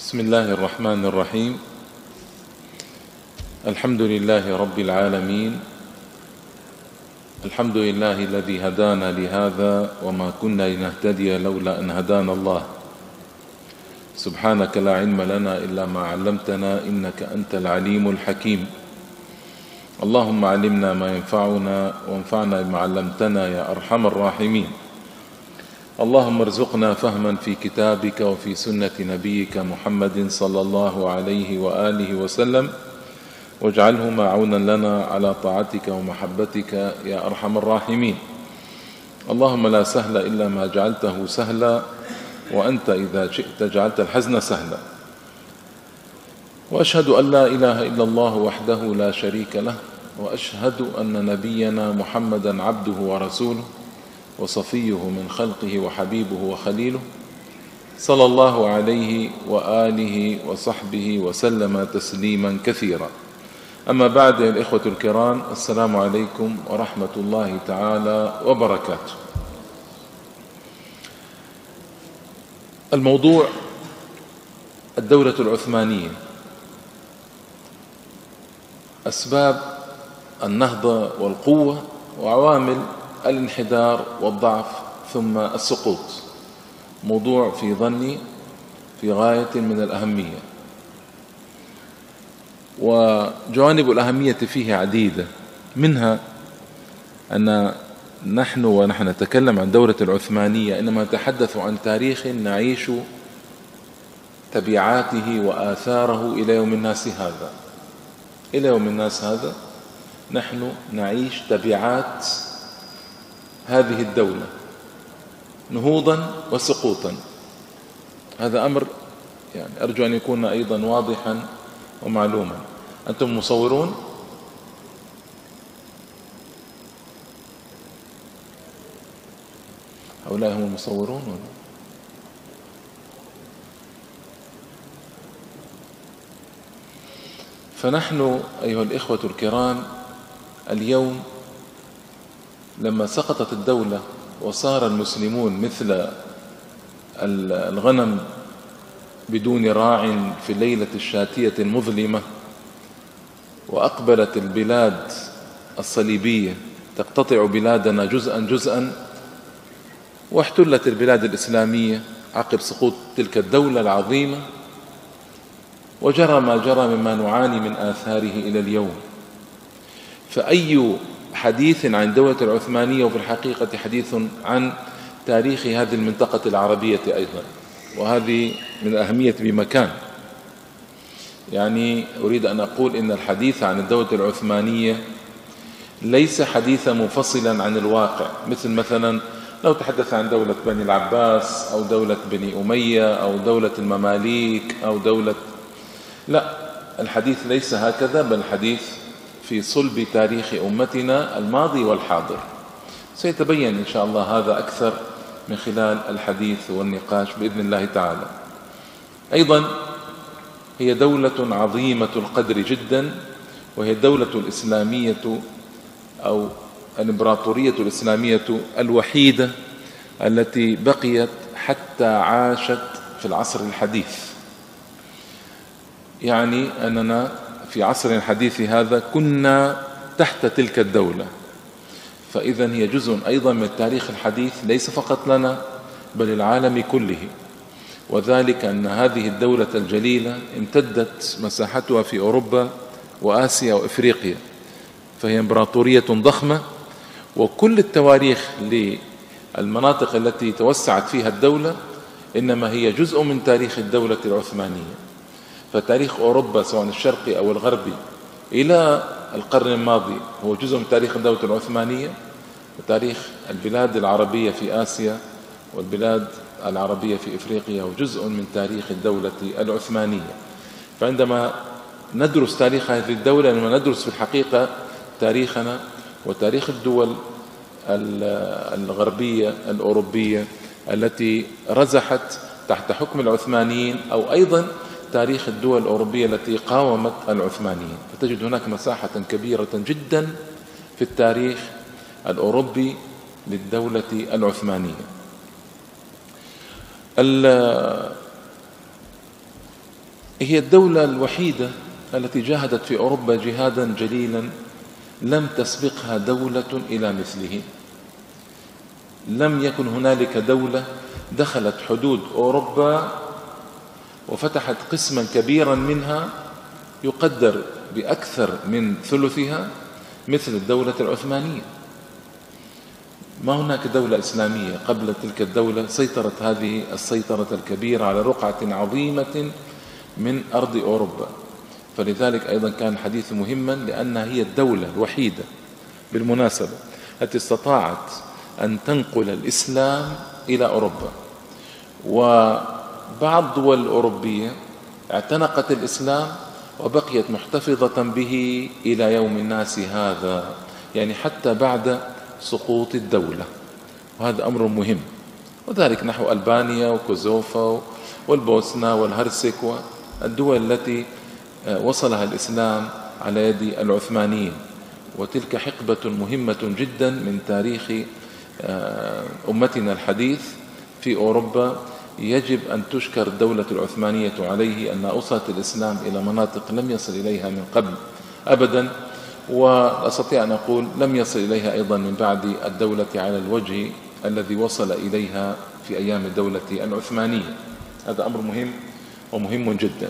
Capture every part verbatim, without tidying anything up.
بسم الله الرحمن الرحيم. الحمد لله رب العالمين. الحمد لله الذي هدانا لهذا وما كنا لنهتدي لولا أن هدانا الله. سبحانك لا علم لنا إلا ما علمتنا إنك أنت العليم الحكيم. اللهم علمنا ما ينفعنا وانفعنا بما علمتنا يا أرحم الراحمين. اللهم ارزقنا فهما في كتابك وفي سنة نبيك محمد صلى الله عليه وآله وسلم، واجعلهما عونا لنا على طاعتك ومحبتك يا أرحم الراحمين. اللهم لا سهل إلا ما جعلته سهلا، وأنت إذا شئت جعلت الحزن سهلا. وأشهد أن لا إله إلا الله وحده لا شريك له، وأشهد أن نبينا محمدا عبده ورسوله وصفيه من خلقه وحبيبه وخليله، صلى الله عليه وآله وصحبه وسلم تسليما كثيرا. أما بعد يا الإخوة الكرام، السلام عليكم ورحمة الله تعالى وبركاته. الموضوع الدولة العثمانية، أسباب النهضة والقوة وعوامل الانحدار والضعف ثم السقوط. موضوع في ظني في غاية من الأهمية، وجوانب الأهمية فيه عديدة. منها أن نحن ونحن نتكلم عن دولة العثمانية إنما نتحدث عن تاريخ نعيش تبعاته وآثاره إلى يوم الناس هذا. إلى يوم الناس هذا نحن نعيش تبعات هذه الدولة نهوضا وسقوطا. هذا أمر يعني أرجو أن يكون أيضا واضحا ومعلوما. أنتم مصورون؟ هؤلاء هم المصورون ولا؟ فنحن أيها الإخوة الكرام اليوم لما سقطت الدولة وصار المسلمون مثل الغنم بدون راع في الليلة الشاتية المظلمة، وأقبلت البلاد الصليبية تقتطع بلادنا جزءا جزءا، واحتلت البلاد الإسلامية عقب سقوط تلك الدولة العظيمة، وجرى ما جرى مما نعاني من آثاره إلى اليوم. فأي حديث عن الدولة العثمانية وفي الحقيقة حديث عن تاريخ هذه المنطقة العربية أيضا، وهذه من الأهمية بمكان. يعني أريد أن أقول إن الحديث عن الدولة العثمانية ليس حديثا منفصلا عن الواقع، مثل مثلا لو تحدث عن دولة بني العباس أو دولة بني أمية أو دولة المماليك أو دولة، لا، الحديث ليس هكذا، بل الحديث في صلب تاريخ أمتنا الماضي والحاضر. سيتبين إن شاء الله هذا أكثر من خلال الحديث والنقاش بإذن الله تعالى. أيضا هي دولة عظيمة القدر جدا، وهي الدولة الإسلامية أو الإمبراطورية الإسلامية الوحيدة التي بقيت حتى عاشت في العصر الحديث. يعني أننا في عصر الحديث هذا كنا تحت تلك الدولة، فإذا هي جزء أيضا من التاريخ الحديث ليس فقط لنا بل العالم كله. وذلك أن هذه الدولة الجليلة امتدت مساحتها في أوروبا وآسيا وإفريقيا، فهي إمبراطورية ضخمة، وكل التواريخ للمناطق التي توسعت فيها الدولة إنما هي جزء من تاريخ الدولة العثمانية. فتاريخ أوروبا سواء الشرقي أو الغربي إلى القرن الماضي هو جزء من تاريخ الدولة العثمانية، وتاريخ البلاد العربية في آسيا والبلاد العربية في إفريقيا هو جزء من تاريخ الدولة العثمانية. فعندما ندرس تاريخ هذه الدولة لما ندرس في الحقيقة تاريخنا وتاريخ الدول الغربية الأوروبية التي رزحت تحت حكم العثمانيين، أو أيضا تاريخ الدول الأوروبية التي قاومت العثمانيين. فتجد هناك مساحة كبيرة جدا في التاريخ الأوروبي للدولة العثمانية. هي الدولة الوحيدة التي جاهدت في أوروبا جهادا جليلا لم تسبقها دولة إلى مثله. لم يكن هنالك دولة دخلت حدود أوروبا وفتحت قسما كبيرا منها يقدر بأكثر من ثلثها مثل الدولة العثمانية. ما هناك دولة إسلامية قبل تلك الدولة سيطرت هذه السيطرة الكبيرة على رقعة عظيمة من أرض أوروبا. فلذلك أيضا كان الحديث مهما، لأنها هي الدولة الوحيدة بالمناسبة التي استطاعت أن تنقل الإسلام إلى أوروبا. وبعض الدول الأوروبية اعتنقت الإسلام وبقيت محتفظة به إلى يوم الناس هذا، يعني حتى بعد سقوط الدولة، وهذا أمر مهم. وذلك نحو ألبانيا وكوزوفا والبوسنة والهرسك والدول التي وصلها الإسلام على يد العثمانيين. وتلك حقبة مهمة جدا من تاريخ أمتنا الحديث في أوروبا. يجب أن تشكر الدولة العثمانية عليه أن أوصلت الإسلام إلى مناطق لم يصل إليها من قبل أبدا، وأستطيع أن أقول لم يصل إليها أيضا من بعد الدولة على الوجه الذي وصل إليها في أيام الدولة العثمانية. هذا أمر مهم ومهم جدا.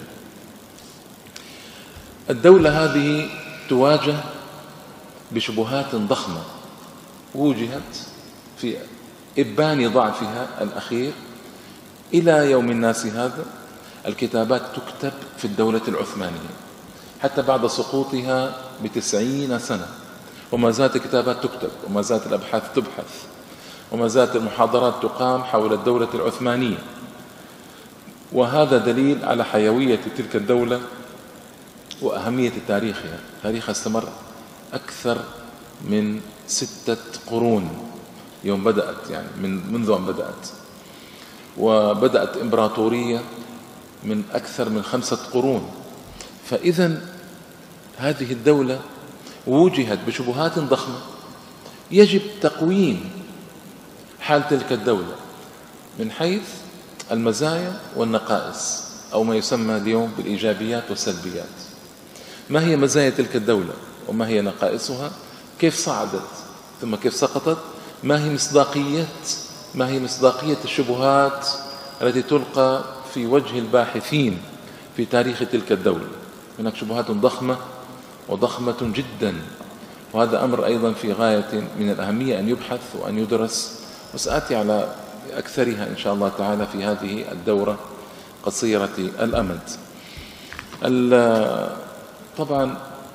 الدولة هذه تواجه بشبهات ضخمة وجهت في إبان ضعفها الأخير. إلى يوم الناس هذا الكتابات تكتب في الدولة العثمانية حتى بعد سقوطها بتسعين سنة، وما زالت الكتابات تكتب، وما زالت الأبحاث تبحث، وما زالت المحاضرات تقام حول الدولة العثمانية. وهذا دليل على حيوية تلك الدولة وأهمية تاريخها. تاريخها استمر أكثر من ستة قرون يوم بدأت، يعني من منذ أن بدأت، وبدأت إمبراطورية من أكثر من خمسة قرون. فإذا هذه الدولة وجهت بشبهات ضخمة يجب تقويم حال تلك الدولة من حيث المزايا والنقائص، أو ما يسمى اليوم بالإيجابيات والسلبيات. ما هي مزايا تلك الدولة وما هي نقائصها؟ كيف صعدت ثم كيف سقطت؟ ما هي مصداقية ما هي مصداقية الشبهات التي تلقى في وجه الباحثين في تاريخ تلك الدولة؟ هناك شبهات ضخمة وضخمة جدا، وهذا أمر أيضا في غاية من الأهمية أن يبحث وأن يدرس، وسآتي على أكثرها إن شاء الله تعالى في هذه الدورة قصيرة الأمد. طبعا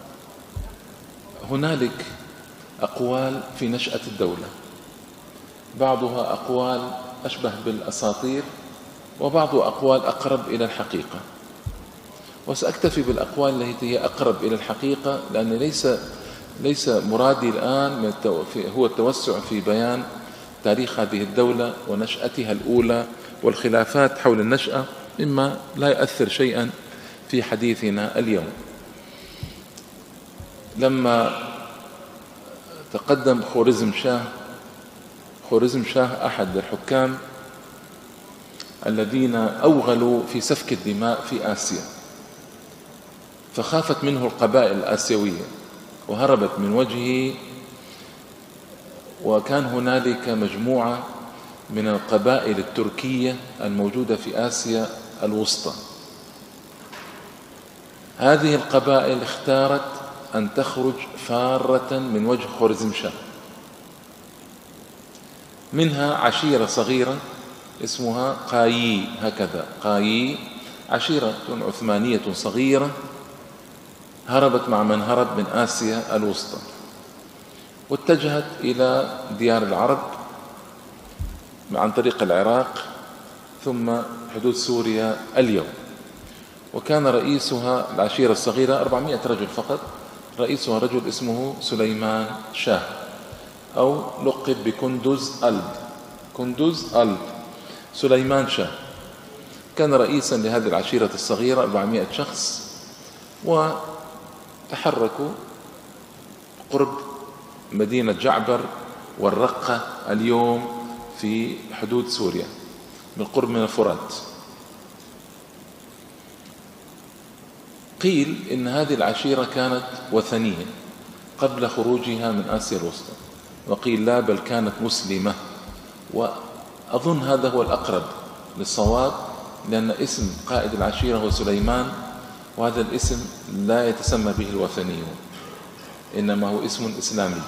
هنالك أقوال في نشأة الدولة، بعضها أقوال أشبه بالأساطير، وبعض أقوال أقرب إلى الحقيقة. وسأكتفي بالأقوال التي هي أقرب إلى الحقيقة، لأن ليس ليس مرادي الآن هو التوسع في بيان تاريخ هذه الدولة ونشأتها الأولى والخلافات حول النشأة، مما لا يؤثر شيئا في حديثنا اليوم. لما تقدم خوارزم شاه خوارزم شاه أحد الحكام الذين أوغلوا في سفك الدماء في آسيا، فخافت منه القبائل الآسيوية وهربت من وجهه. وكان هنالك مجموعة من القبائل التركية الموجودة في آسيا الوسطى. هذه القبائل اختارت أن تخرج فارة من وجه خوارزم شاه. منها عشيرة صغيرة اسمها قايي، هكذا قايي، عشيرة عثمانية صغيرة هربت مع من هرب من آسيا الوسطى، واتجهت إلى ديار العرب عن طريق العراق ثم حدود سوريا اليوم. وكان رئيسها العشيرة الصغيرة أربعمائة رجل فقط، رئيسها رجل اسمه سليمان شاه، أو لقب بكندوز ألب كندوز ألب سليمان شاه. كان رئيسا لهذه العشيرة الصغيرة أربعمائة شخص، وتحركوا قرب مدينة جعبر والرقة اليوم في حدود سوريا بالقرب من الفرات. قيل إن هذه العشيرة كانت وثنية قبل خروجها من آسيا الوسطى، وقيل لا بل كانت مسلمة، وأظن هذا هو الأقرب للصواب، لأن اسم قائد العشيرة هو سليمان، وهذا الاسم لا يتسمى به الوثنيون، إنما هو اسم إسلامي.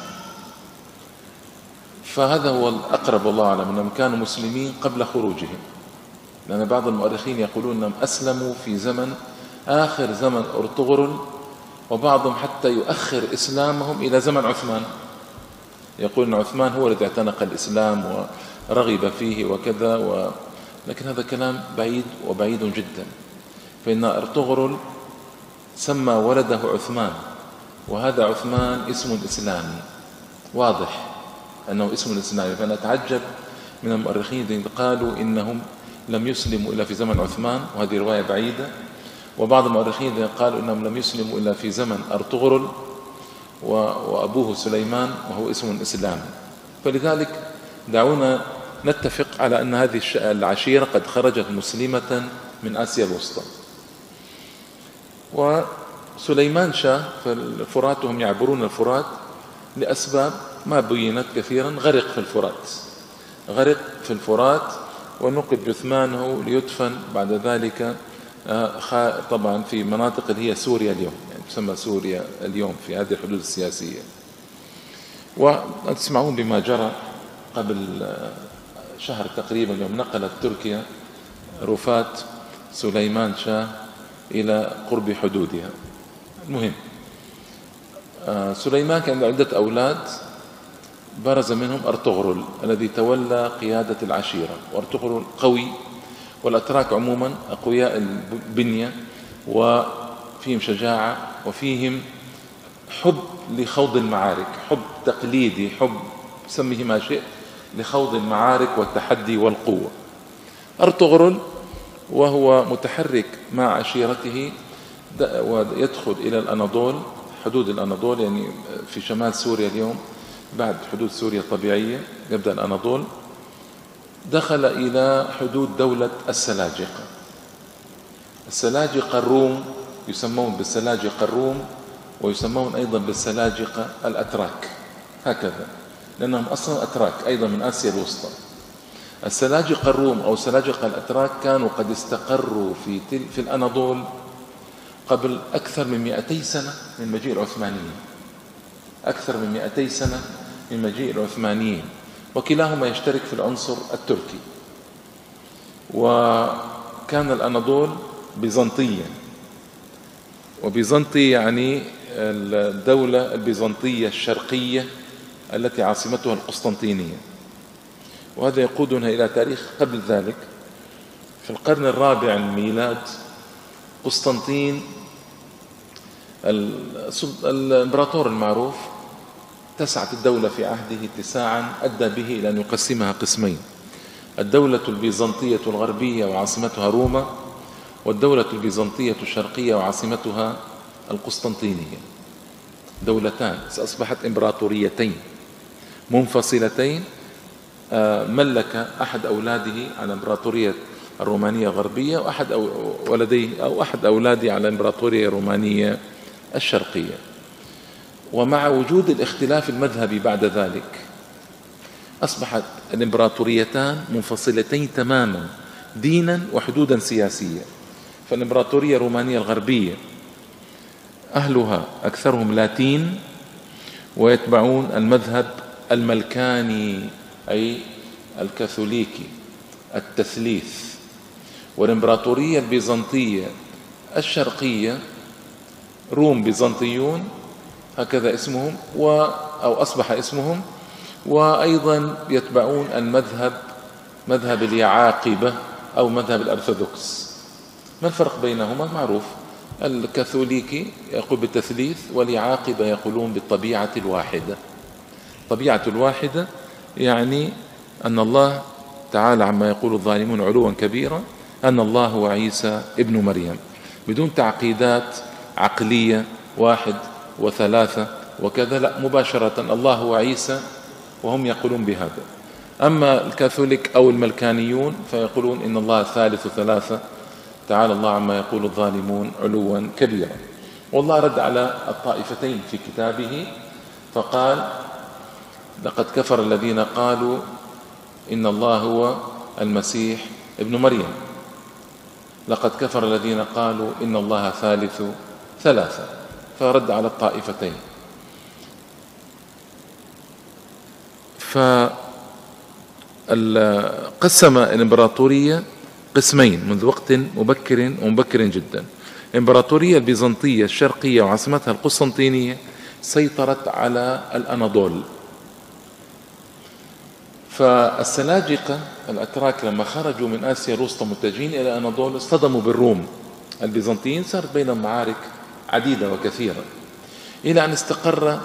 فهذا هو الأقرب والله أعلم، أنهم كانوا مسلمين قبل خروجهم، لأن بعض المؤرخين يقولون أنهم أسلموا في زمن آخر زمن أرطغرل، وبعضهم حتى يؤخر إسلامهم إلى زمن عثمان، يقول أن عثمان هو الذي اعتنق الإسلام ورغب فيه وكذا و... لكن هذا كلام بعيد وبعيد جدا، فإن أرطغرل سمى ولده عثمان، وهذا عثمان اسم إسلامي واضح أنه اسم إسلامي. فأنا أتعجب من المؤرخين الذين قالوا إنهم لم يسلموا إلا في زمن عثمان، وهذه رواية بعيدة، وبعض المؤرخين الذين قالوا إنهم لم يسلموا إلا في زمن أرطغرل وأبوه سليمان وهو اسم إسلامي. فلذلك دعونا نتفق على أن هذه العشيرة قد خرجت مسلمة من آسيا الوسطى. وسليمان شاه في الفرات، وهم يعبرون الفرات لأسباب ما بينت كثيرا، غرق في الفرات غرق في الفرات ونقل جثمانه ليدفن بعد ذلك طبعا في مناطق اللي هي سوريا اليوم، يعني تسمى سوريا اليوم في هذه الحدود السياسية. وتسمعون بما جرى قبل شهر تقريبا، يوم نقلت تركيا رفات سليمان شاه إلى قرب حدودها. المهم سليمان كان عدة أولاد، برز منهم أرطغرل الذي تولى قيادة العشيرة، وأرطغرل قوي، والأتراك عموما أقوياء البنية وفيهم شجاعة وفيهم حب لخوض المعارك، حب تقليدي، حب سميه ما شئت، لخوض المعارك والتحدي والقوة. أرطغرل وهو متحرك مع عشيرته ويدخل إلى الأناضول، حدود الأناضول يعني في شمال سوريا اليوم، بعد حدود سوريا الطبيعية يبدأ الأناضول، دخل إلى حدود دولة السلاجقة. السلاجقة الروم يسمون بالسلاجقة الروم، ويسمون أيضا بالسلاجقة الأتراك، هكذا لأنهم أصلا أتراك أيضا من آسيا الوسطى. السلاجقة الروم أو سلاجقة الأتراك كانوا قد استقروا في, في الأناضول قبل أكثر من مئتي سنة من مجيء العثمانيين، أكثر من مئتي سنة من مجيء العثمانيين، وكلاهما يشترك في العنصر التركي. وكان الأناضول بيزنطيا، وبيزنطي يعني الدولة البيزنطية الشرقية التي عاصمتها القسطنطينية، وهذا يقودنا إلى تاريخ قبل ذلك. في القرن الرابع الميلاد قسطنطين الإمبراطور المعروف اتسعت الدولة في عهده اتساعا أدى به إلى أن يقسمها قسمين: الدولة البيزنطية الغربية وعاصمتها روما، والدولة البيزنطية الشرقية وعاصمتها القسطنطينية. دولتان أصبحت إمبراطوريتين منفصلتين، ملك أحد أولاده على إمبراطورية الرومانية الغربية، وأحد ولديه أو أحد أولاده على الإمبراطورية الرومانية الشرقية. ومع وجود الاختلاف المذهبي بعد ذلك أصبحت الإمبراطوريتان منفصلتين تماما دينا وحدودا سياسية. فالإمبراطورية الرومانية الغربية أهلها أكثرهم لاتين ويتبعون المذهب الملكاني أي الكاثوليكي التثليث. والإمبراطورية البيزنطية الشرقية روم بيزنطيون هكذا اسمهم و أو أصبح اسمهم، وأيضا يتبعون المذهب مذهب اليعاقبة أو مذهب الأرثوذكس. ما الفرق بينهما؟ معروف، الكاثوليكي يقول بالتثليث، واليعاقبة يقولون بالطبيعة الواحدة. طبيعة الواحدة يعني أن الله تعالى عما يقول الظالمون علوا كبيرا أن الله هو عيسى ابن مريم، بدون تعقيدات عقلية واحد وثلاثة وكذا، لا، مباشرة الله هو عيسى وهم يقولون بهذا. أما الكاثوليك أو الملكانيون فيقولون إن الله ثالث ثلاثة، تعالى الله عما يقول الظالمون علوا كبيرا. والله رد على الطائفتين في كتابه فقال: لقد كفر الذين قالوا إن الله هو المسيح ابن مريم، لقد كفر الذين قالوا إن الله ثالث ثلاثة، فرد على الطائفتين. فقسم الإمبراطورية قسمين منذ وقت مبكر ومبكر جدا. الإمبراطورية البيزنطية الشرقية وعاصمتها القسطنطينية سيطرت على الأناضول. فالسلاجقة الأتراك لما خرجوا من آسيا الوسطى متجهين إلى الأناضول اصطدموا بالروم البيزنطيين، صارت بينهم معارك عديدة وكثيرة، إلى أن استقر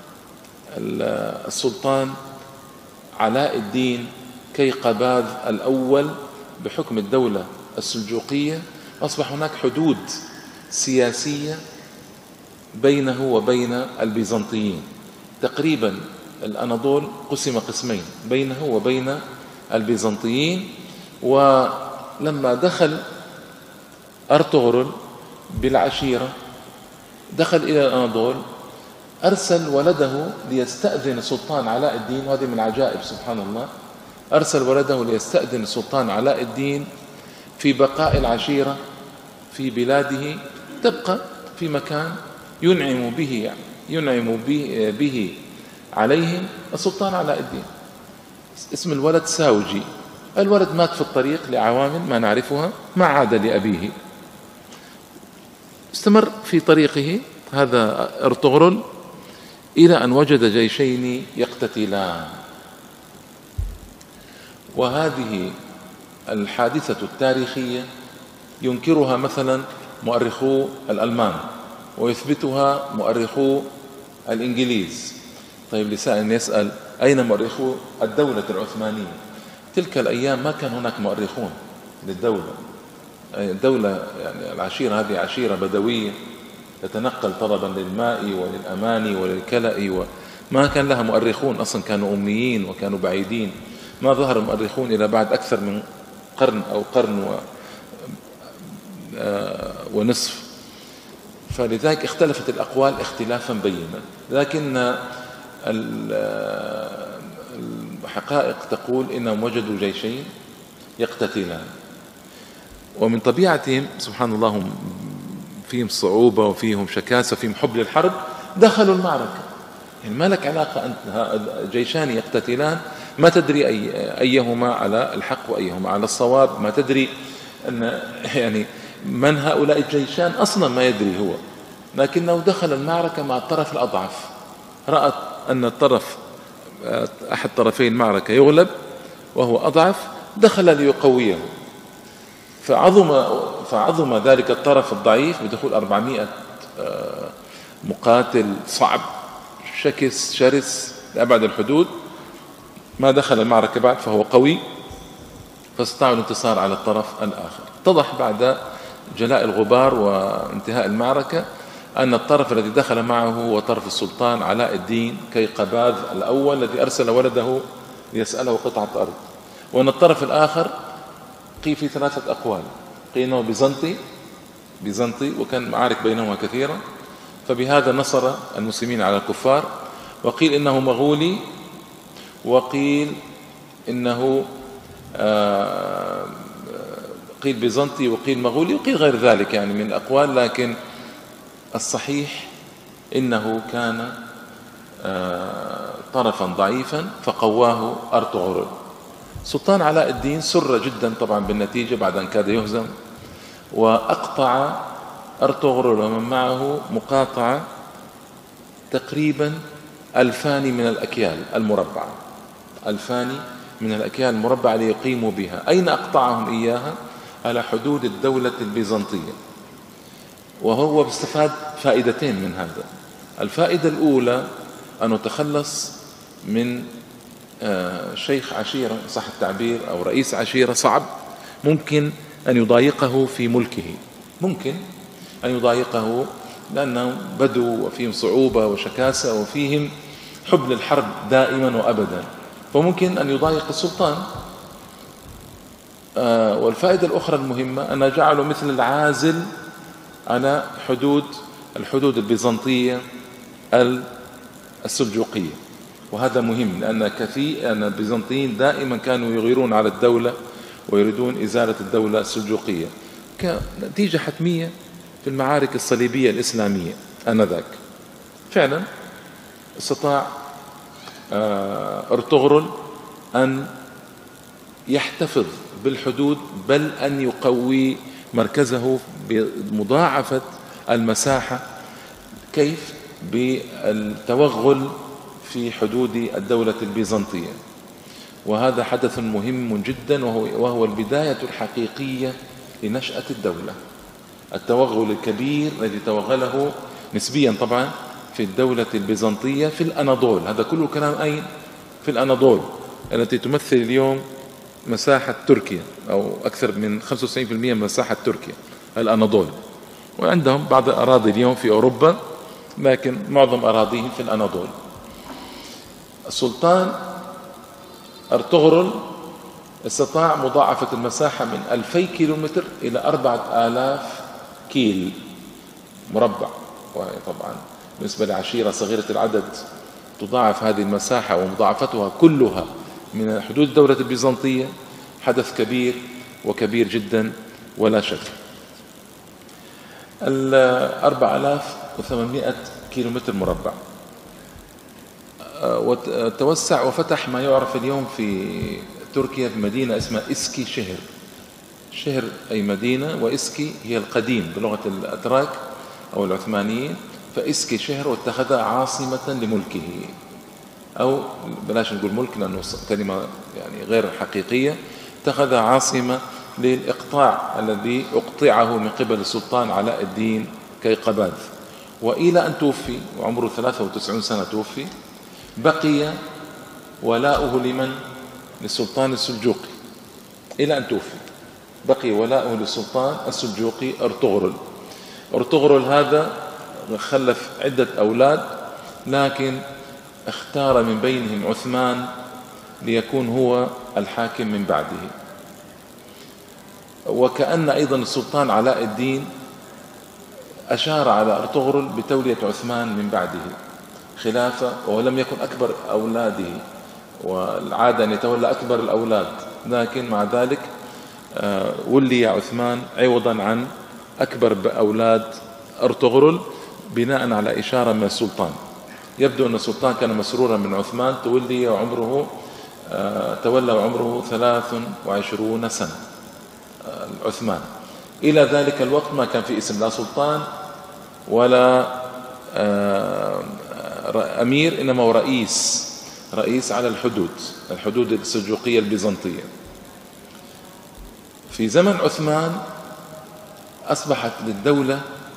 السلطان علاء الدين كيقباذ الأول بحكم الدولة السلجوقية. أصبح هناك حدود سياسية بينه وبين البيزنطيين. تقريبا الأناضول قسم قسمين بينه وبين البيزنطيين. ولما دخل أرطغرل بالعشيرة دخل إلى الأناضول، أرسل ولده ليستأذن السلطان علاء الدين، وهذه من عجائب سبحان الله، أرسل ولده ليستأذن السلطان علاء الدين في بقاء العشيرة في بلاده، تبقى في مكان ينعم به يعني ينعم به, به عليهم السلطان علاء الدين. اسم الولد ساوجي. الولد مات في الطريق لعوامل ما نعرفها، ما عاد لأبيه، استمر في طريقه هذا أرطغرل إلى أن وجد جيشين يقتتلان. وهذه الحادثة التاريخية ينكرها مثلا مؤرخو الألمان ويثبتها مؤرخو الإنجليز. طيب لسائل يسأل: أين مؤرخو الدولة العثمانية؟ تلك الأيام ما كان هناك مؤرخون للدولة. الدولة يعني العشيرة هذه عشيرة بدوية تتنقل طلبا للماء وللأمان وللكلأ، وما كان لها مؤرخون أصلا، كانوا أميين وكانوا بعيدين. ما ظهر المؤرخون إلى بعد أكثر من قرن أو قرن و ونصف. فلذلك اختلفت الأقوال اختلافا بينا، لكن الحقائق تقول إنهم وجدوا جيشين يقتتلان. ومن طبيعتهم سبحان الله هم فيهم صعوبة وفيهم شكاسة وفيهم حب للحرب، دخلوا المعركة. يعني ما لك علاقة أنت جيشان يقتتلان ما تدري أي أيهما على الحق وأيهما على الصواب، ما تدري أن يعني من هؤلاء الجيشان أصلا ما يدري هو، لكنه دخل المعركة مع الطرف الأضعف، رأت أن الطرف أحد طرفي المعركة يغلب وهو أضعف، دخل ليقويه. فعظم, فعظم ذلك الطرف الضعيف بدخول أربعمائة مقاتل صعب شكس شرس لأبعد الحدود. ما دخل المعركة بعد فهو قوي، فاستطاعوا الانتصار على الطرف الآخر. اتضح بعد جلاء الغبار وانتهاء المعركة أن الطرف الذي دخل معه هو طرف السلطان علاء الدين كيقباذ الأول الذي أرسل ولده ليسأله قطعة أرض، وأن الطرف الآخر قيل في ثلاثة أقوال: قيل إنه بيزنطي بيزنطي وكان معارك بينهما كثيرة، فبهذا نصر المسلمين على الكفار، وقيل إنه مغولي، وقيل إنه آه قيل بيزنطي وقيل مغولي وقيل غير ذلك يعني من الأقوال. لكن الصحيح إنه كان آه طرفا ضعيفا فقواه أرطغرل. سلطان علاء الدين سر جدا طبعا بالنتيجة بعد أن كاد يهزم، وأقطع أرطغرل ومن معه مقاطعة تقريبا ألفان من الأكيال المربعة، ألفان من الأكيال المربعة ليقيموا بها. أين أقطعهم إياها؟ على حدود الدولة البيزنطية. وهو استفاد فائدتين من هذا. الفائدة الأولى أنه تخلص من شيخ عشيرة صح التعبير أو رئيس عشيرة صعب، ممكن أن يضايقه في ملكه، ممكن أن يضايقه لأنه بدو وفيهم صعوبة وشكاسة وفيهم حب للحرب دائما وأبدا، فممكن أن يضايق السلطان. آه والفائدة الأخرى المهمة أن جعلوا مثل العازل على حدود الحدود البيزنطية السلجوقية. وهذا مهم لأن كثير أن البيزنطيين دائما كانوا يغيرون على الدولة ويريدون إزالة الدولة السلجوقية كنتيجة حتمية في المعارك الصليبية الإسلامية آنذاك. فعلا استطاع أرطغرل أن يحتفظ بالحدود بل أن يقوي مركزه بمضاعفة المساحة. كيف؟ بالتوغل في حدود الدولة البيزنطية. وهذا حدث مهم جدا وهو, وهو البداية الحقيقية لنشأة الدولة. التوغل الكبير الذي توغله نسبيا طبعا في الدولة البيزنطية في الأناضول. هذا كله كلام أين؟ في الأناضول التي تمثل اليوم مساحة تركيا أو أكثر من خمسة وتسعين بالمئة من مساحة تركيا الأناضول. وعندهم بعض الأراضي اليوم في أوروبا لكن معظم أراضيهم في الأناضول. السلطان أرطغرل استطاع مضاعفة المساحة من ألفي كيلومتر إلى أربعة آلاف كيل مربع. وهي طبعا بالنسبة لعشيرة صغيرة العدد تضاعف هذه المساحة ومضاعفتها كلها من حدود الدولة البيزنطية حدث كبير وكبير جدا ولا شك. الأربع آلاف وثمانمائة كيلومتر مربع. وتوسع وفتح ما يعرف اليوم في تركيا بمدينة اسمها إسكي شهر. شهر أي مدينة، وإسكي هي القديم بلغة الأتراك أو العثمانيين، فإسكي شهر واتخذها عاصمة لملكه، أو بلاش نقول ملك لأنه كلمة يعني غير حقيقية، اتخذها عاصمة للإقطاع الذي أقطعه من قبل السلطان علاء الدين كيقباد. وإلى أن توفي وعمره ثلاثة وتسعين سنة توفي، بقي ولاؤه لمن؟ للسلطان السلجوقي إلى أن توفي. بقي ولاؤه للسلطان السلجوقي أرطغرل. أرطغرل هذا خلف عدة أولاد، لكن اختار من بينهم عثمان ليكون هو الحاكم من بعده. وكأن أيضا السلطان علاء الدين أشار على أرطغرل بتولية عثمان من بعده خلافة، ولم يكن أكبر أولاده، والعادة أن يتولى أكبر الأولاد، لكن مع ذلك ولي عثمان عوضا عن أكبر أولاد أرطغرل بناء على إشارة من السلطان. يبدو أن السلطان كان مسرورا من عثمان، تولي وعمره تولى وعمره ثلاث وعشرون سنة عثمان. إلى ذلك الوقت ما كان في اسم لا سلطان ولا أمير، إنما هو رئيس رئيس على الحدود الحدود السلجوقية البيزنطية. في زمن عثمان أصبحت للدولة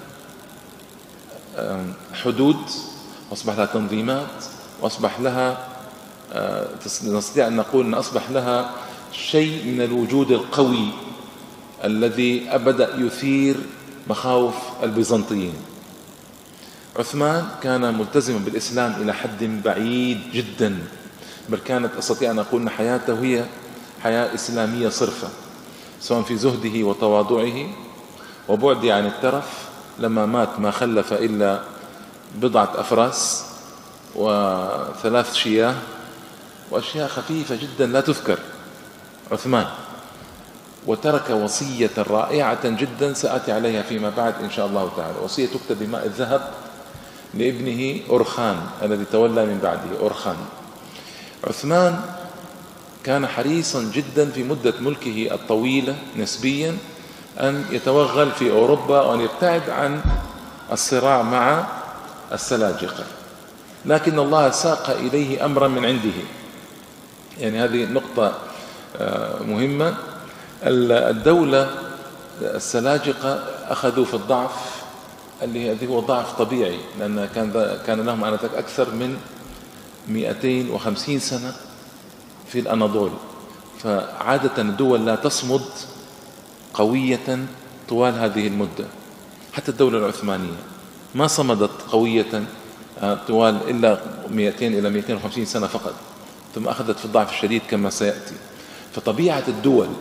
حدود، وأصبح لها تنظيمات، وأصبح لها نستطيع أن نقول أن أصبح لها شيء من الوجود القوي الذي بدأ يثير مخاوف البيزنطيين. عثمان كان ملتزما بالإسلام إلى حد بعيد جدا، بل كانت أستطيع أن أقول أن حياته هي حياة إسلامية صرفة، سواء في زهده وتواضعه وبعده عن الترف. لما مات ما خلف إلا بضعة أفراس وثلاث شياه وأشياء خفيفة جدا لا تذكر عثمان، وترك وصية رائعة جدا سأتي عليها فيما بعد إن شاء الله تعالى. وصية تكتب بماء الذهب لابنه أورخان الذي تولى من بعده أورخان. عثمان كان حريصا جدا في مدة ملكه الطويلة نسبيا أن يتوغل في أوروبا وأن يبتعد عن الصراع مع السلاجقة، لكن الله ساق إليه أمرا من عنده. يعني هذه نقطة مهمة. الدولة السلاجقة أخذوا في الضعف اللي هو ضعف طبيعي، لأن كان كان لهم آنذاك أكثر من مئتين وخمسين سنة في الأناضول، فعادة الدول لا تصمد قوية طوال هذه المدة. حتى الدولة العثمانية ما صمدت قوية طوال إلا مئتين إلى مئتين وخمسين سنة فقط، ثم أخذت في الضعف الشديد كما سيأتي. فطبيعة الدول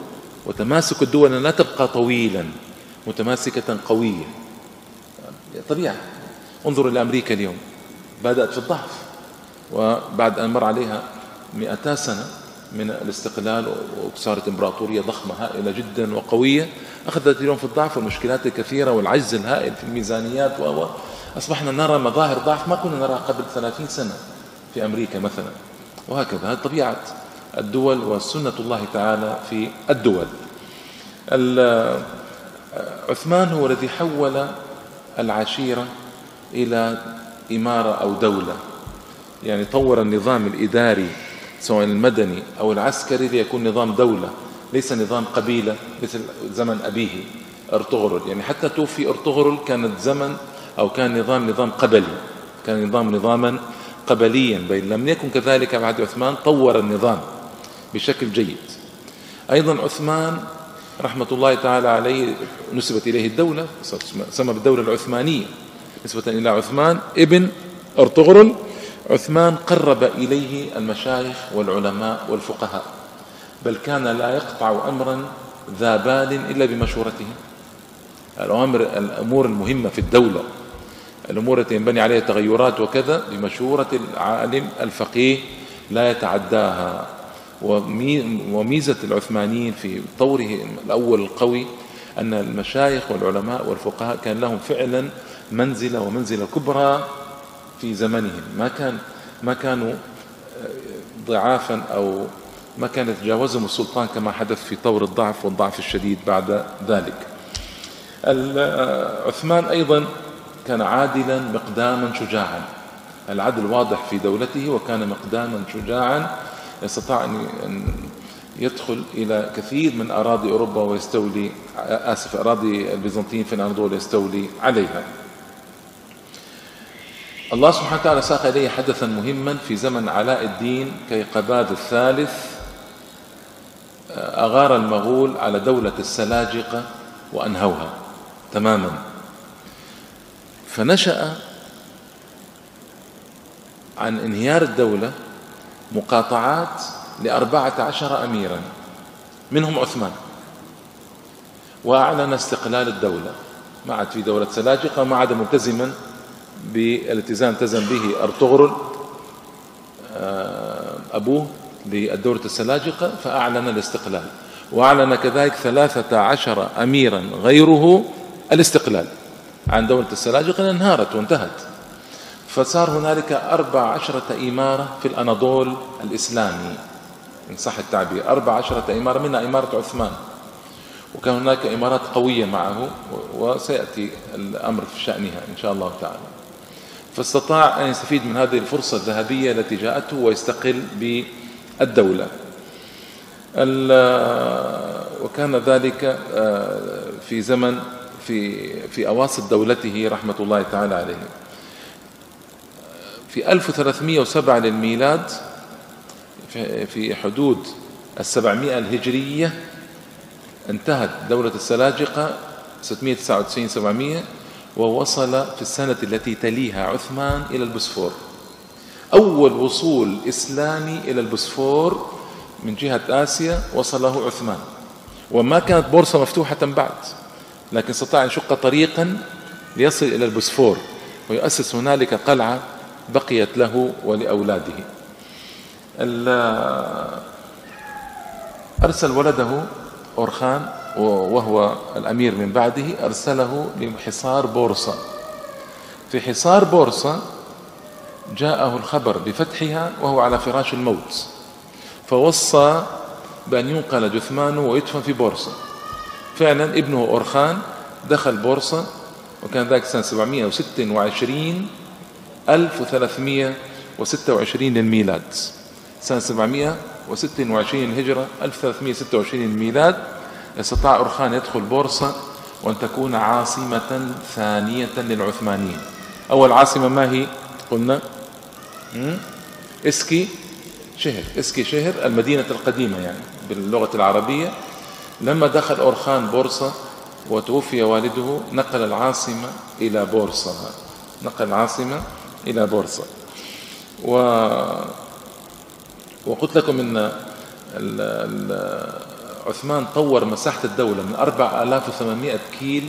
وتماسك الدول لا تبقى طويلا متماسكة قوية، طبيعة. انظروا إلى أمريكا اليوم، بدأت في الضعف، وبعد أن مر عليها مئتا سنة من الاستقلال وصارت إمبراطورية ضخمة هائلة جدا وقوية، أخذت اليوم في الضعف والمشكلات الكثيرة والعجز الهائل في الميزانيات، وأصبحنا نرى مظاهر ضعف ما كنا نراها قبل ثلاثين سنة في أمريكا مثلا. وهكذا هذه طبيعة الدول وسنة الله تعالى في الدول. عثمان هو الذي حول العشيرة إلى إمارة أو دولة، يعني طور النظام الإداري سواء المدني أو العسكري ليكون نظام دولة، ليس نظام قبيلة مثل زمن أبيه أرطغرل. يعني حتى توفي أرطغرل كانت زمن أو كان نظام نظام قبلي، كان نظام نظاما قبليا، بل لم يكن كذلك بعد عثمان، طور النظام بشكل جيد. أيضا عثمان رحمة الله تعالى عليه نسبت إليه الدولة، سمى بالدولة العثمانية نسبة إلى عثمان ابن أرطغرل. عثمان قرب إليه المشايخ والعلماء والفقهاء، بل كان لا يقطع أمرا ذا بال إلا بمشورتهم. الأمر الأمور المهمة في الدولة، الأمور التي ينبني عليها تغيرات وكذا، بمشورة العالم الفقيه لا يتعداها. وميزة العثمانيين في طوره الأول القوي أن المشايخ والعلماء والفقهاء كان لهم فعلا منزلة ومنزلة كبرى في زمنهم، ما كان ما كانوا ضعافا أو ما كان يتجاوزهم السلطان كما حدث في طور الضعف والضعف الشديد بعد ذلك. عثمان أيضا كان عادلا مقداما شجاعا، العدل واضح في دولته، وكان مقداما شجاعا يستطيع أن يدخل إلى كثير من أراضي أوروبا ويستولي آسف أراضي البيزنطيين في الأناضول ويستولي عليها. الله سبحانه وتعالى ساق إليه حدثا مهما في زمن علاء الدين كيقباد الثالث، أغار المغول على دولة السلاجقة وأنهوها تماما، فنشأ عن انهيار الدولة مقاطعات لأربعة عشر أميرا منهم عثمان، وأعلن استقلال الدولة، ما عاد في دولة سلاجقة، ما عاد ملتزما بالالتزام التزم به أرطغرل أبوه للدولة السلاجقة، فأعلن الاستقلال، وأعلن كذلك ثلاثة عشر أميرا غيره الاستقلال عن دولة السلاجقة، انهارت وانتهت. فصار هنالك أربع عشرة إمارة في الأناضول الإسلامي إن صح التعبير، أربع عشرة إمارة منها إمارة عثمان، وكان هناك إمارات قوية معه وسيأتي الأمر في شأنها إن شاء الله تعالى. فاستطاع أن يستفيد من هذه الفرصة الذهبية التي جاءته ويستقل بالدولة. وكان ذلك في زمن في في أواسط دولته رحمة الله تعالى عليه. في ألف وثلاثمئة وسبعة للميلاد، في حدود السبعمائة الهجرية، انتهت دولة السلاجقة ستمائة وتسعة وتسعين سبعمائة، ووصل في السنة التي تليها عثمان إلى البوسفور. أول وصول إسلامي إلى البوسفور من جهة آسيا وصله عثمان، وما كانت بورصة مفتوحة بعد، لكن استطاع أن يشق طريقا ليصل إلى البوسفور ويؤسس هنالك قلعة بقيت له ولأولاده. أرسل ولده أورخان وهو الأمير من بعده، أرسله لحصار بورصة. في حصار بورصة جاءه الخبر بفتحها وهو على فراش الموت، فوصى بأن ينقل جثمانه ويدفن في بورصة. فعلا ابنه أورخان دخل بورصة، وكان ذلك سنة سبعمائة وستة وعشرين ألف وثلاثمائة وستة وعشرين للميلاد، سنة سبعمائة وستة وعشرين الهجرة ألف وثلاثمائة وستة وعشرين الميلاد. استطاع أورخان يدخل بورصة وأن تكون عاصمة ثانية للعثمانيين. أول عاصمة ما هي؟ قلنا إسكي شهر، إسكي شهر المدينة القديمة يعني باللغة العربية. لما دخل أورخان بورصة وتوفي والده، نقل العاصمة إلى بورصة، نقل العاصمة إلى بورصة. و... وقلت لكم أن عثمان طور مساحة الدولة من أربعة آلاف وثمانمائة كيل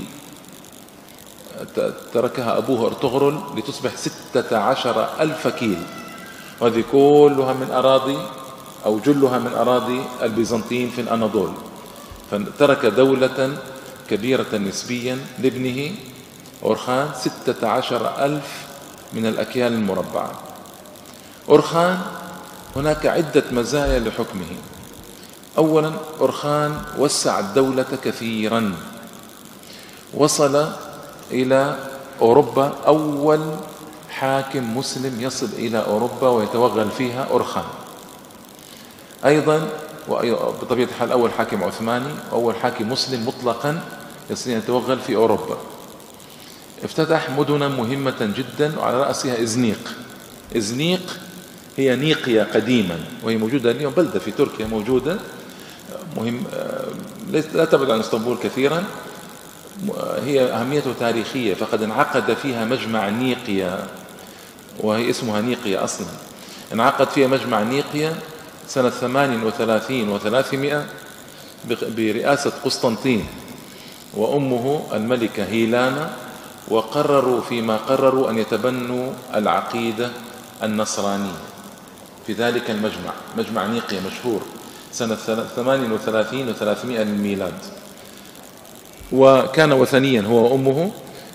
تركها أبوه أرطغرل لتصبح ستة عشر ألف كيل، وهذه كلها من أراضي أو جلها من أراضي البيزنطيين في الأناضول. فترك دولة كبيرة نسبيا لابنه أورخان، ستة عشر ألف من الأكيال المربعة. أورخان هناك عدة مزايا لحكمه. أولا، أورخان وسع الدولة كثيرا، وصل إلى أوروبا، أول حاكم مسلم يصل إلى أوروبا ويتوغل فيها أورخان. أيضا بطبيعة الحال أول حاكم عثماني وأول حاكم مسلم مطلقا يستطيع أن يتوغل في أوروبا. افتتح مدنا مهمة جدا وعلى رأسها إزنيق. إزنيق هي نيقيا قديما، وهي موجودة اليوم، بلدة في تركيا موجودة، مهم لا تبعد عن اسطنبول كثيرا. هي أهميته تاريخية، فقد انعقد فيها مجمع نيقيا، وهي اسمها نيقيا أصلا. انعقد فيها مجمع نيقيا سنة ثمان وثلاثين وثلاثمائة برئاسة قسطنطين وأمه الملكة هيلانا، وقرروا فيما قرروا أن يتبنوا العقيدة النصرانية في ذلك المجمع. مجمع نيقيا مشهور سنة ثمان وثلاثين وثلاثمائة للميلاد، وكان وثنيا هو وأمه.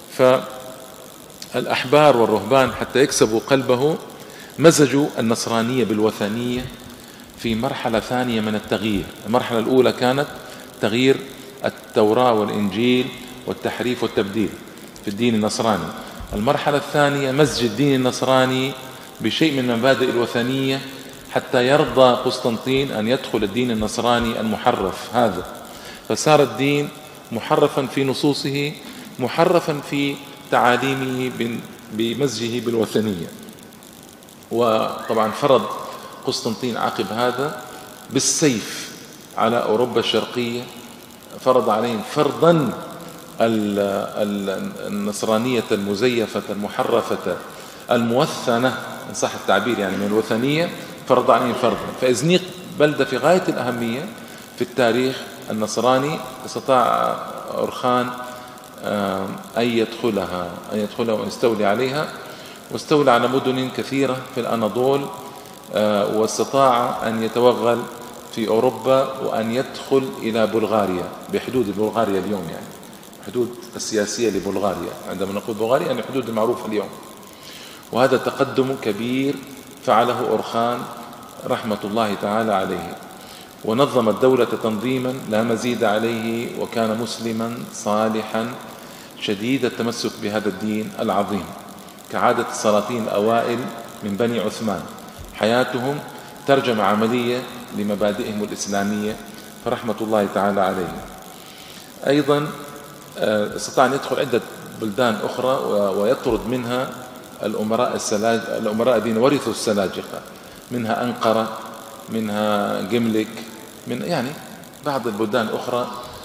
فالأحبار والرهبان حتى يكسبوا قلبه مزجوا النصرانية بالوثنية في مرحلة ثانية من التغيير. المرحلة الأولى كانت تغيير التوراة والإنجيل والتحريف والتبديل في الدين النصراني. المرحلة الثانية مزج الدين النصراني بشيء من مبادئ الوثنية حتى يرضى قسطنطين أن يدخل الدين النصراني المحرف هذا. فصار الدين محرفا في نصوصه، محرفا في تعاليمه بمزجه بالوثنية. وطبعا فرض قسطنطين عقب هذا بالسيف على أوروبا الشرقية، فرض عليهم فرضا النصرانية المزيفة المحرفة الموثنة إن صح التعبير، يعني من الوثنية، فرض عليهم فرضا. فإزنيق بلدة في غاية الأهمية في التاريخ النصراني، استطاع أورخان أن يدخلها أن يدخلها ويستولي عليها، واستولى على مدن كثيرة في الأناضول، واستطاع أن يتوغل في أوروبا وأن يدخل إلى بلغاريا بحدود بلغاريا اليوم، يعني حدود السياسية لبلغاريا. عندما نقول بلغاريا يعني حدود المعروفة اليوم. وهذا تقدم كبير فعله أورخان رحمة الله تعالى عليه، ونظم الدولة تنظيما لا مزيد عليه، وكان مسلما صالحا شديد التمسك بهذا الدين العظيم، كعادة السلاطين الأوائل من بني عثمان. حياتهم ترجمة عملية لمبادئهم الإسلامية، فرحمة الله تعالى عليه. أيضا استطاع أن يدخل عدة بلدان أخرى ويطرد منها الأمراء السلاج الأمراء الذين ورثوا السلاجقة، منها أنقرة، منها جملك، من يعني بعض البلدان الأخرى.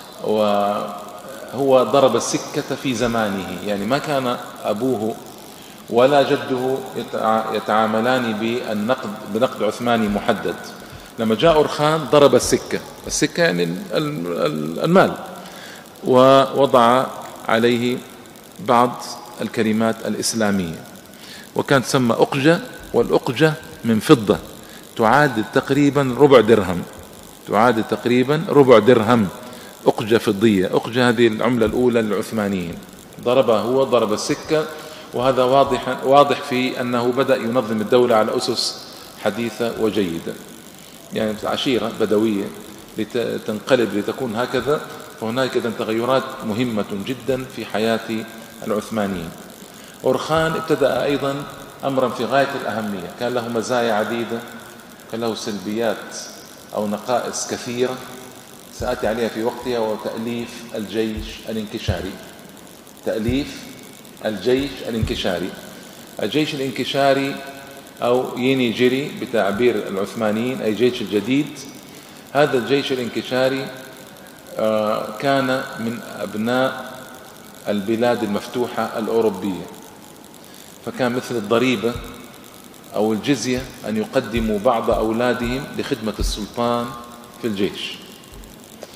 وهو ضرب السكة في زمانه، يعني ما كان أبوه ولا جده يتعاملان بالنقد بنقد عثماني محدد. لما جاء أورخان ضرب السكة، السكة يعني المال، ووضع عليه بعض الكلمات الإسلامية، وكان تسمى أقجة، والأقجة من فضة تعادل تقريبا ربع درهم، تعادل تقريبا ربع درهم أقجة فضية. أقجة هذه العملة الأولى للعثمانيين. ضربها هو، ضرب السكة، وهذا واضح واضح في أنه بدأ ينظم الدولة على أسس حديثة وجيدة، يعني عشيرة بدوية لتنقلب لتكون هكذا. فهناك إذن تغيرات مهمة جدا في حياة العثمانيين. أورخان ابتدأ أيضا أمرا في غاية الأهمية، كان له مزايا عديدة، كان له سلبيات أو نقائص كثيرة سأتي عليها في وقتها، وتأليف الجيش الانكشاري. تأليف الجيش الانكشاري. الجيش الانكشاري أو ينيجري بتعبير العثمانيين، أي جيش الجديد. هذا الجيش الانكشاري كان من أبناء البلاد المفتوحة الأوروبية، فكان مثل الضريبة أو الجزية أن يقدموا بعض أولادهم لخدمة السلطان في الجيش.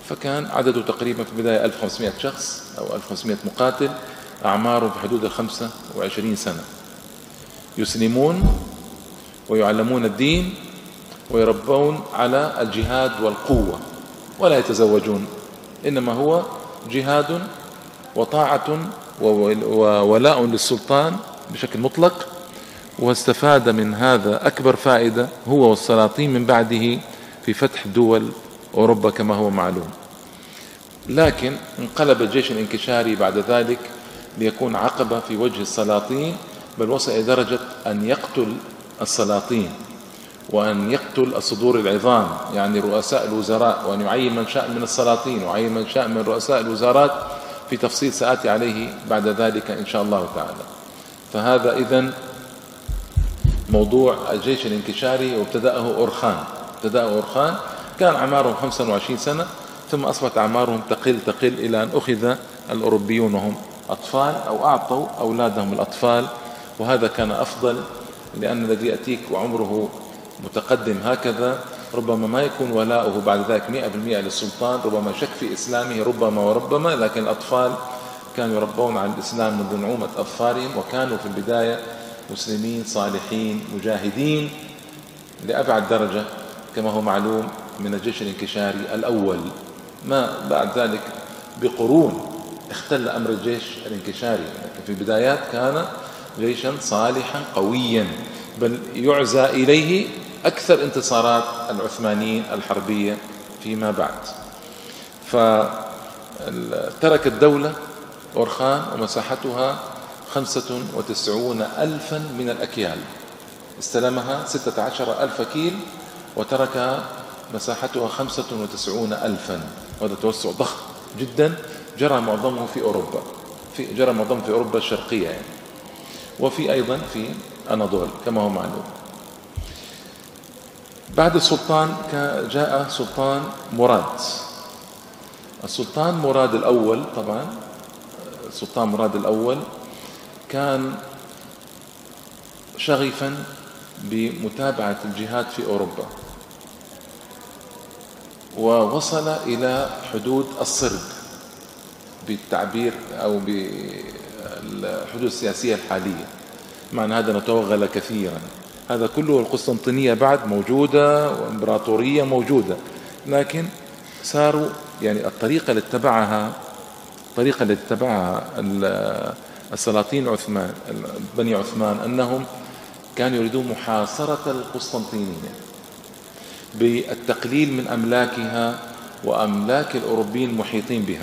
فكان عدده تقريبا في البداية ألف وخمسمائة شخص أو ألف وخمسمائة مقاتل، أعمارهم في حدود الخمسة وعشرين سنة، يسلمون ويعلمون الدين ويربون على الجهاد والقوة، ولا يتزوجون، إنما هو جهاد وطاعة وولاء للسلطان بشكل مطلق. واستفاد من هذا أكبر فائدة هو والسلاطين من بعده في فتح دول أوروبا كما هو معلوم. لكن انقلب الجيش الانكشاري بعد ذلك ليكون عقبة في وجه السلاطين، بل وصل إلى درجة أن يقتل السلاطين وأن يقتل الصدور العظام، يعني رؤساء الوزراء، وأن يعين من شاء من السلاطين ويعين من شاء من رؤساء الوزارات، في تفصيل سآتي عليه بعد ذلك إن شاء الله تعالى. فهذا إذن موضوع الجيش الانكشاري، وابتدأه أورخان. ابتدأه أورخان كان أعمارهم خمسة وعشرين سنة، ثم أصبحت أعمارهم تقل تقل إلى أن أخذ الأوروبيون وهم أطفال أو أعطوا أولادهم الأطفال، وهذا كان أفضل، لأن الذي يأتيك وعمره متقدم هكذا ربما ما يكون ولاؤه بعد ذلك مئة بالمئة للسلطان، ربما شك في إسلامه ربما وربما، لكن الأطفال كانوا يربون على الإسلام منذ نعومة أظفارهم، وكانوا في البداية مسلمين صالحين مجاهدين لأبعد درجة كما هو معلوم من الجيش الانكشاري الأول. ما بعد ذلك بقرون اختل أمر الجيش الانكشاري، لكن في البدايات كان جيشا صالحا قويا، بل يعزى إليه أكثر انتصارات العثمانيين الحربية فيما بعد. فترك الدولة أورخان ومساحتها خمسة وتسعون ألفا من الأكيال، استلمها ستة عشر ألف كيل وتركها مساحتها خمسة وتسعون ألفا، وهذا توسع ضخم جدا جرى معظمه في أوروبا، في جرى معظمه في أوروبا الشرقية يعني، وفي أيضا في أناضول كما هو معلوم. بعد السلطان جاء سلطان مراد. السلطان مراد الأول، طبعا السلطان مراد الأول كان شغفا بمتابعة الجهاد في أوروبا، ووصل إلى حدود الصرب بالتعبير أو بالحدود السياسية الحالية. معنى هذا نتوغل كثيرا، هذا كله القسطنطينية بعد موجودة وإمبراطورية موجودة، لكن صاروا يعني الطريقة اللي اتبعها الطريقة اللي اتبعها السلاطين عثمان بني عثمان أنهم كانوا يريدون محاصرة القسطنطينية بالتقليل من أملاكها وأملاك الأوروبيين المحيطين بها،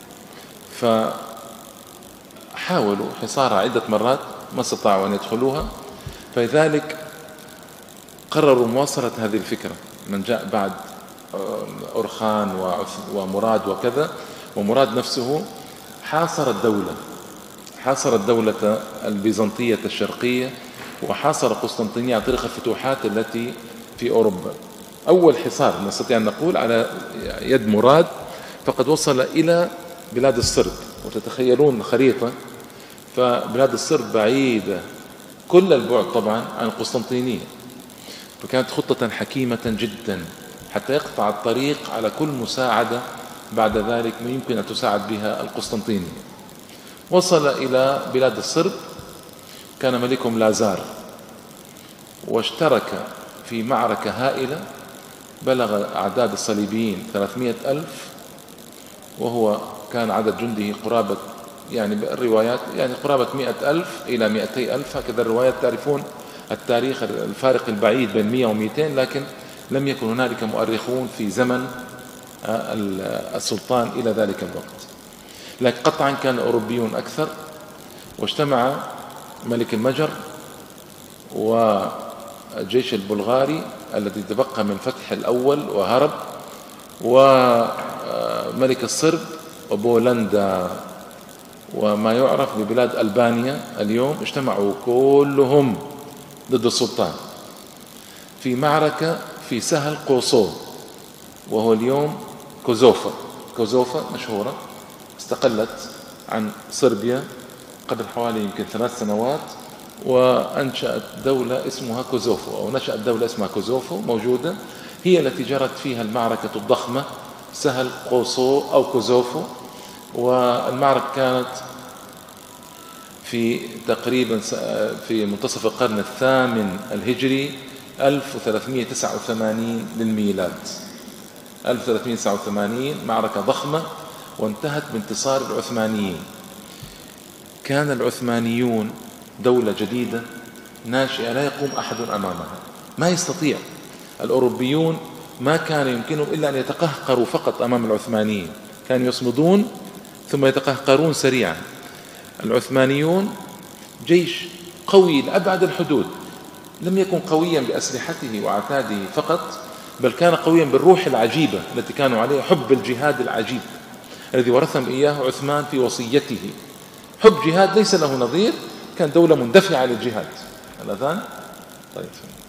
فحاولوا حصارها عدة مرات ما استطاعوا أن يدخلوها، فلذلك قرروا مواصلة هذه الفكرة. من جاء بعد أورخان ومراد وكذا، ومراد نفسه حاصر الدولة حاصر الدولة البيزنطية الشرقية، وحاصر قسطنطينية عن طريق الفتوحات التي في أوروبا. أول حصار نستطيع أن نقول على يد مراد، فقد وصل إلى بلاد الصرب، وتتخيلون الخريطة، فبلاد الصرب بعيدة كل البعد طبعا عن القسطنطينية، فكانت خطة حكيمة جدا حتى يقطع الطريق على كل مساعدة بعد ذلك يمكن أن تساعد بها القسطنطينية. وصل إلى بلاد الصرب، كان ملكهم لازار، واشترك في معركة هائلة بلغ أعداد الصليبيين ثلاثمائة ألف، وهو كان عدد جنده قرابة يعني بالروايات يعني قرابة مئة ألف إلى مئتي ألف، هكذا الروايات. تعرفون التاريخ الفارق البعيد بين مئة ومئتين، لكن لم يكن هنالك مؤرخون في زمن السلطان إلى ذلك الوقت، لكن قطعا كان الأوروبيون أكثر. واجتمع ملك المجر والجيش البلغاري الذي تبقى من فتح الأول وهرب، وملك الصرب وبولندا وما يعرف ببلاد ألبانيا اليوم، اجتمعوا كلهم ضد السلطان في معركة في سهل قوصو، وهو اليوم كوزوفا. كوزوفا مشهورة، استقلت عن صربيا قبل حوالي يمكن ثلاث سنوات، وأنشأت دولة اسمها كوزوفو، أو نشأت دولة اسمها كوزوفو موجودة، هي التي جرت فيها المعركة الضخمة سهل قوصو أو كوزوفو. والمعركة كانت في تقريبا في منتصف القرن الثامن الهجري ألف وثلاثمائة وتسعة وثمانين للميلاد. ألف وثلاثمائة وتسعة وثمانين، معركة ضخمة وانتهت بانتصار العثمانيين. كان العثمانيون دولة جديدة ناشئة لا يقوم أحد أمامها، ما يستطيع الأوروبيون، ما كان يمكنهم إلا أن يتقهقروا فقط أمام العثمانيين، كانوا يصمدون ثم يتقهقرون سريعا. العثمانيون جيش قوي لأبعد الحدود، لم يكن قويا بأسلحته وعتاده فقط، بل كان قويا بالروح العجيبة التي كانوا عليها، حب الجهاد العجيب الذي ورثهم إياه عثمان في وصيته. حب جهاد ليس له نظير، كان دولة مندفعة للجهاد. الأذان طيب.